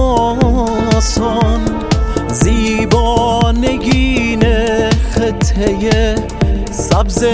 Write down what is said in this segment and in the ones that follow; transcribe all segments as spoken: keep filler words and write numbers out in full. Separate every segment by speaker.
Speaker 1: آسان زیبا نگین خطه سبز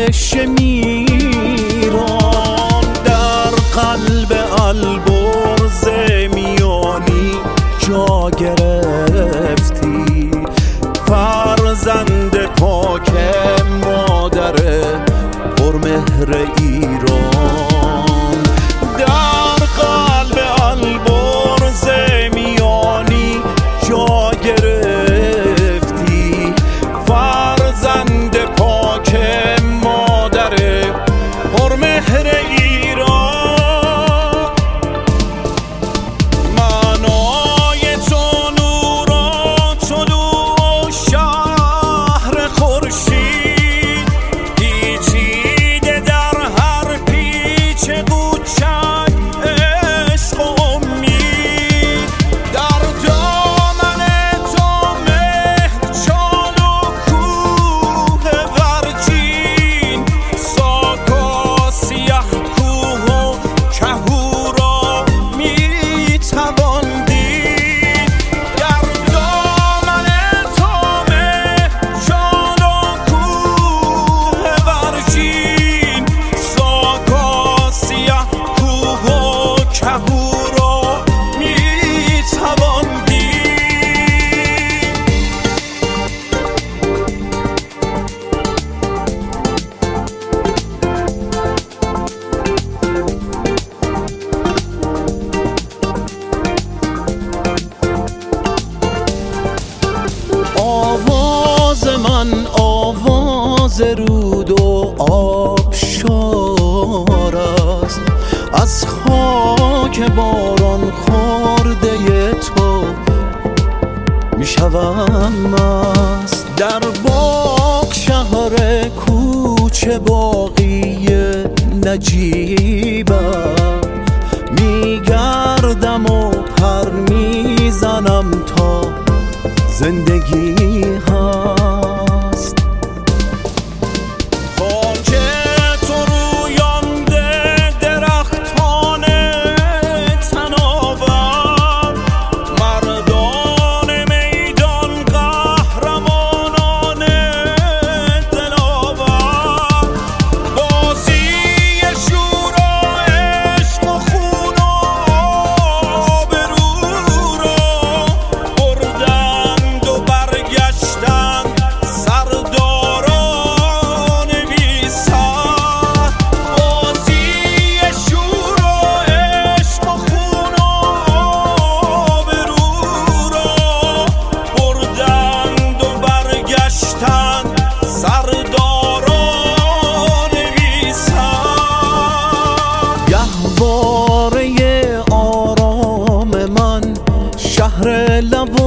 Speaker 1: شمیران در قلب البرز میانی جا گرفتی، فرزند پاک مادر پرمهر ایران. در قلب البرز میانی جا گرفتی، فرزند پاک مادر پرمهر ایران. معنای تو نوران طلوع شهر خورشید، پیچیده در هر پیچ قوچک عشق و امید. در دامن تو مهر چال و کوه ورجین، ساکا سیه کوه و کهورا میتوان دید. در دامن تو مهر چال و کوه ورجین، ساکا سیه کوه و کهورا میتوان دید. آواز من آواز رود و آبشار است، از خاک باران خورده تو میشوم مست. در باغ شهر کوچه باقی نجیبم میگردم و پر میزنم تا زندگی هست. خاک تو رویانده درختان تناور، مردان میدان قهرمانان دلاور. بازی شور و عشق و خون و آبرو را بردند و برگشتند سرداران بی سر. بازی شور و عشق و خون و آبرو را بردند و برگشتند سرداران بی سر. گهواره آرام من شهر لب